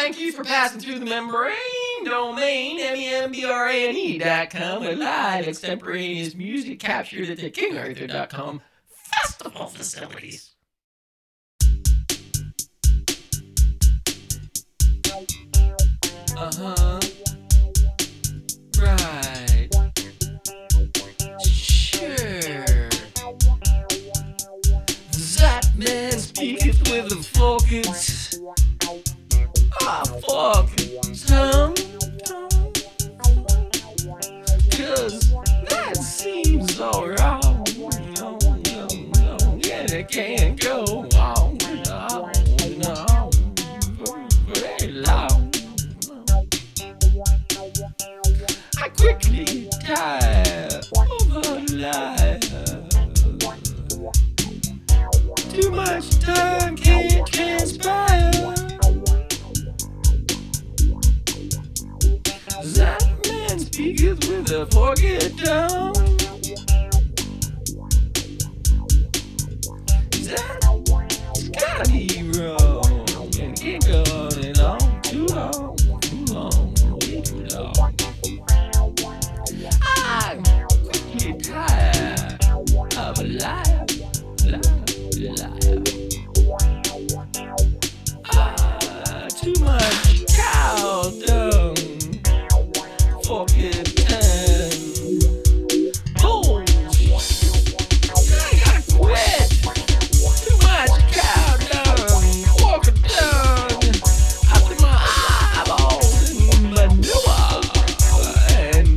Thank you for passing through the membrane domain, membrane.com, with live extemporaneous music captured at the KingArthur.com festival facilities. Right. Sure. That man speaketh with the focus. Fuck. Cause that seems so wrong. And it can't go on very long. I quickly tire of a life. Too much time can't transpire. That man speaketh with a forked tongue. That's gotta be wrong. And can't go on and on too long, way too long. I'm quickly tired of a liar. Too much cow dung, forked tongue. Boom! I gotta quit. Too much cow dung, forked tongue. After my eyeballs in manure, and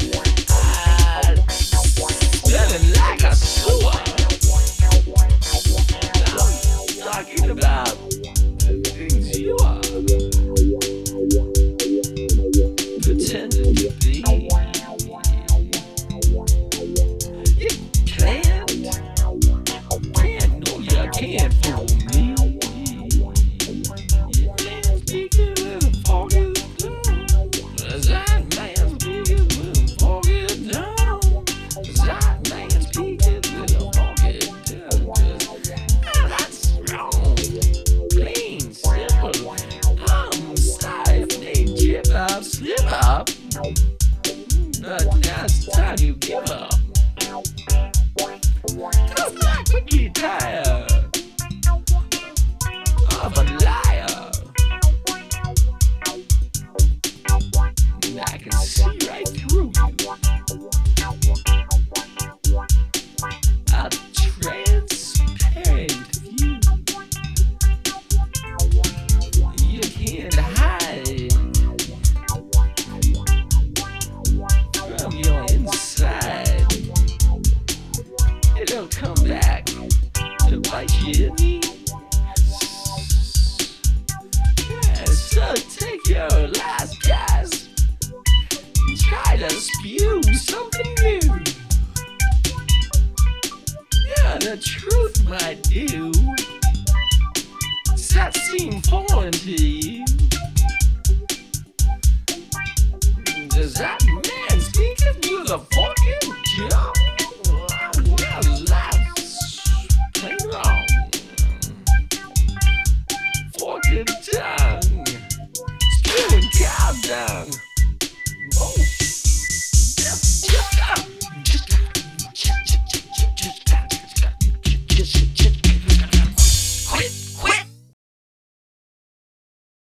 smelling like a sewer. I'm talking about the things you are pretending to be. You can't, no, you can't fool me. Man speaking with a forked tongue. That man speaking with a forked tongue. That man speaking with a forked tongue. That's wrong. Plain simple. I'm sorry if they chip up, slip up. But that's the time you give up. Cause I'm quickly tired of a liar. I can see right through you. A transparent view. You can't hide from your inside. It'll come back to bite you in the ass. So take your last gasp and try to spew something new. Yeah, the truth might do. Does that seem foreign to you? Does that